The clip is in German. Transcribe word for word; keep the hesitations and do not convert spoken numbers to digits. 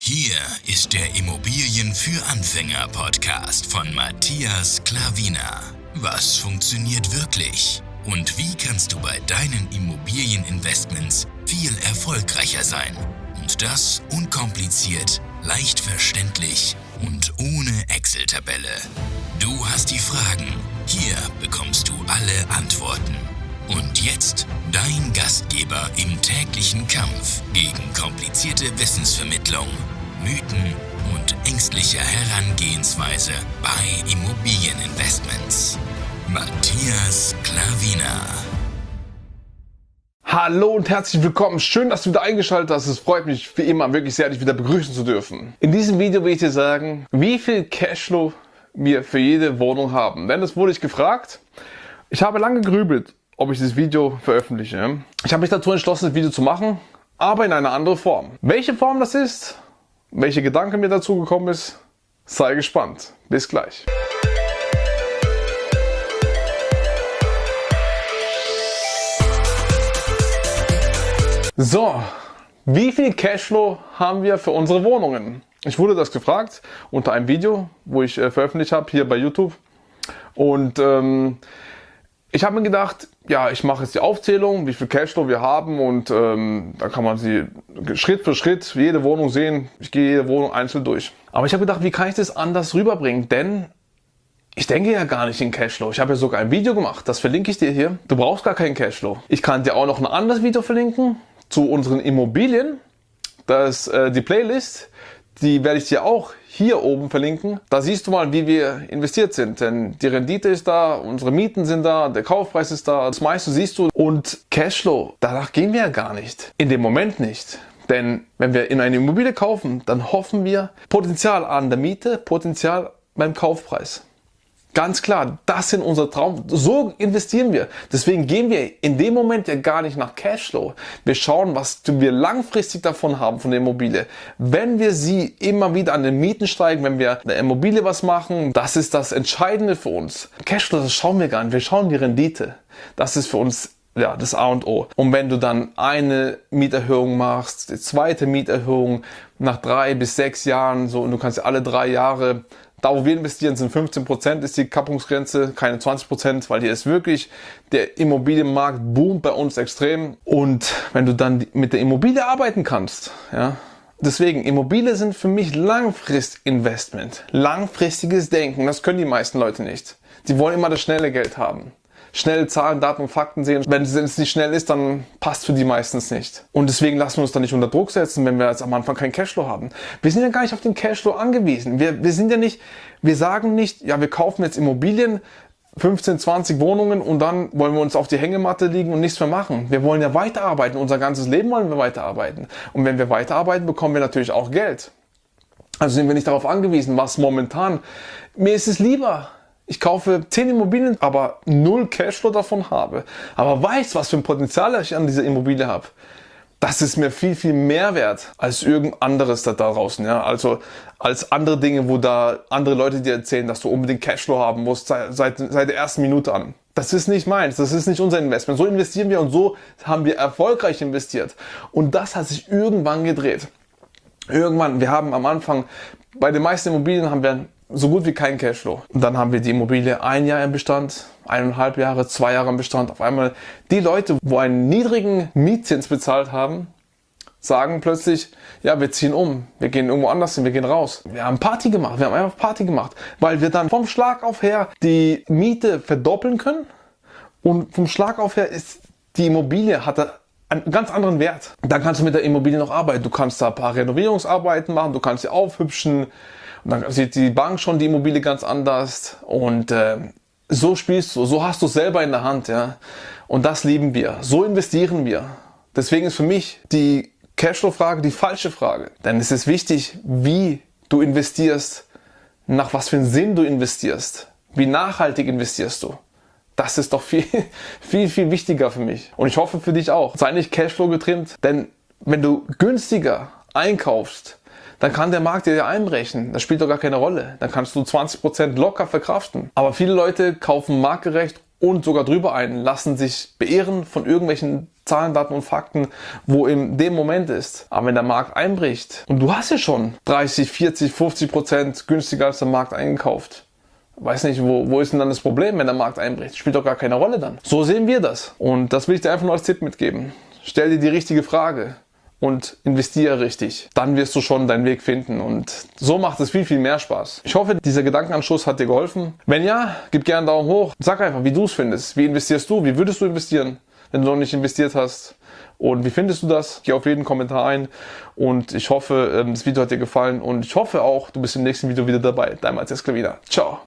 Hier ist der Immobilien für Anfänger Podcast von Matthias Klavina. Was funktioniert wirklich? Und wie kannst du bei deinen Immobilieninvestments viel erfolgreicher sein? Und das unkompliziert, leicht verständlich und ohne Excel-Tabelle. Du hast die Fragen, hier bekommst du alle Antworten. Und jetzt dein Gastgeber im täglichen Kampf gegen komplizierte Wissensvermittlung, Mythen und ängstliche Herangehensweise bei Immobilieninvestments. Matthias Klavina. Hallo und herzlich willkommen. Schön, dass du wieder eingeschaltet hast. Es freut mich wie immer wirklich sehr, dich wieder begrüßen zu dürfen. In diesem Video will ich dir sagen, wie viel Cashflow wir für jede Wohnung haben. Denn das wurde ich gefragt. Ich habe lange gegrübelt, ob ich dieses Video veröffentliche. Ich habe mich dazu entschlossen, das Video zu machen, aber in einer anderen Form. Welche Form das ist, welche Gedanken mir dazu gekommen ist, sei gespannt. Bis gleich. So, wie viel Cashflow haben wir für unsere Wohnungen? Ich wurde das gefragt unter einem Video, wo ich äh, veröffentlicht habe, hier bei YouTube. Und ähm, ich habe mir gedacht, ja, ich mache jetzt die Aufzählung, wie viel Cashflow wir haben und ähm, da kann man sie Schritt für Schritt jede Wohnung sehen. Ich gehe jede Wohnung einzeln durch. Aber ich habe gedacht, wie kann ich das anders rüberbringen? Denn ich denke ja gar nicht in Cashflow. Ich habe ja sogar ein Video gemacht, das verlinke ich dir hier. Du brauchst gar keinen Cashflow. Ich kann dir auch noch ein anderes Video verlinken zu unseren Immobilien. Das ist äh, die Playlist. Die werde ich dir auch hier oben verlinken. Da siehst du mal, wie wir investiert sind. Denn die Rendite ist da, unsere Mieten sind da, der Kaufpreis ist da. Das meiste siehst du. Und Cashflow, danach gehen wir ja gar nicht. In dem Moment nicht. Denn wenn wir in eine Immobilie kaufen, dann hoffen wir Potenzial an der Miete, Potenzial beim Kaufpreis. Ganz klar, das sind unser Traum. So investieren wir. Deswegen gehen wir in dem Moment ja gar nicht nach Cashflow. Wir schauen, was wir langfristig davon haben von der Immobilie. Wenn wir sie immer wieder an den Mieten steigen, wenn wir der Immobilie was machen, das ist das Entscheidende für uns. Cashflow, das schauen wir gar nicht. Wir schauen die Rendite. Das ist für uns ja das A und O. Und wenn du dann eine Mieterhöhung machst, die zweite Mieterhöhung nach drei bis sechs Jahren, so, und du kannst alle drei Jahre, da wo wir investieren, sind fünfzehn Prozent ist die Kappungsgrenze, keine zwanzig Prozent, weil hier ist wirklich, der Immobilienmarkt boomt bei uns extrem. Und wenn du dann mit der Immobilie arbeiten kannst, ja, deswegen, Immobilien sind für mich Langfristinvestment, langfristiges Denken, das können die meisten Leute nicht. Die wollen immer das schnelle Geld haben. Schnell Zahlen, Daten und Fakten sehen. Wenn es nicht schnell ist, dann passt für die meistens nicht. Und deswegen lassen wir uns da nicht unter Druck setzen, wenn wir jetzt am Anfang keinen Cashflow haben. Wir sind ja gar nicht auf den Cashflow angewiesen. Wir, wir sind ja nicht, wir sagen nicht, ja, wir kaufen jetzt Immobilien, fünfzehn, zwanzig Wohnungen und dann wollen wir uns auf die Hängematte liegen und nichts mehr machen. Wir wollen ja weiterarbeiten. Unser ganzes Leben wollen wir weiterarbeiten. Und wenn wir weiterarbeiten, bekommen wir natürlich auch Geld. Also sind wir nicht darauf angewiesen, was momentan, mir ist es lieber, ich kaufe zehn Immobilien, aber null Cashflow davon habe. Aber weiß, was für ein Potenzial ich an dieser Immobilie habe. Das ist mir viel, viel mehr wert als irgend anderes da draußen. Ja? Also als andere Dinge, wo da andere Leute dir erzählen, dass du unbedingt Cashflow haben musst seit, seit, seit der ersten Minute an. Das ist nicht meins, das ist nicht unser Investment. So investieren wir und so haben wir erfolgreich investiert. Und das hat sich irgendwann gedreht. Irgendwann, wir haben am Anfang, bei den meisten Immobilien haben wir so gut wie kein Cashflow. Und dann haben wir die Immobilie ein Jahr im Bestand, eineinhalb Jahre, zwei Jahre im Bestand. Auf einmal die Leute, wo einen niedrigen Mietzins bezahlt haben, sagen plötzlich, ja, wir ziehen um, wir gehen irgendwo anders hin, wir gehen raus. Wir haben Party gemacht, wir haben einfach Party gemacht, weil wir dann vom Schlag auf her die Miete verdoppeln können und vom Schlag auf her ist die Immobilie, hat einen ganz anderen Wert. Dann kannst du mit der Immobilie noch arbeiten. Du kannst da ein paar Renovierungsarbeiten machen, du kannst sie aufhübschen. Und dann sieht die Bank schon die Immobilie ganz anders und äh, so spielst du, so hast du es selber in der Hand, ja. Und das lieben wir, so investieren wir. Deswegen ist für mich die Cashflow-Frage die falsche Frage. Denn es ist wichtig, wie du investierst, nach was für einen Sinn du investierst, wie nachhaltig investierst du. Das ist doch viel, viel, viel wichtiger für mich. Und ich hoffe für dich auch. Sei nicht Cashflow getrimmt, denn wenn du günstiger einkaufst, dann kann der Markt dir ja einbrechen. Das spielt doch gar keine Rolle. Dann kannst du zwanzig Prozent locker verkraften. Aber viele Leute kaufen marktgerecht und sogar drüber ein, lassen sich beehren von irgendwelchen Zahlen, Daten und Fakten, wo in dem Moment ist. Aber wenn der Markt einbricht und du hast ja schon dreißig, vierzig, fünfzig Prozent günstiger als der Markt eingekauft, weiß nicht, wo, wo ist denn dann das Problem, wenn der Markt einbricht? Spielt doch gar keine Rolle dann. So sehen wir das. Und das will ich dir einfach nur als Tipp mitgeben. Stell dir die richtige Frage und investiere richtig. Dann wirst du schon deinen Weg finden und so macht es viel, viel mehr Spaß. Ich hoffe, dieser Gedankenanstoß hat dir geholfen. Wenn ja, gib gerne einen Daumen hoch. Sag einfach, wie du es findest. Wie investierst du? Wie würdest du investieren, wenn du noch nicht investiert hast? Und wie findest du das? Geh auf jeden Kommentar ein und ich hoffe, das Video hat dir gefallen und ich hoffe auch, du bist im nächsten Video wieder dabei. Dein Matthias Klavina. Ciao.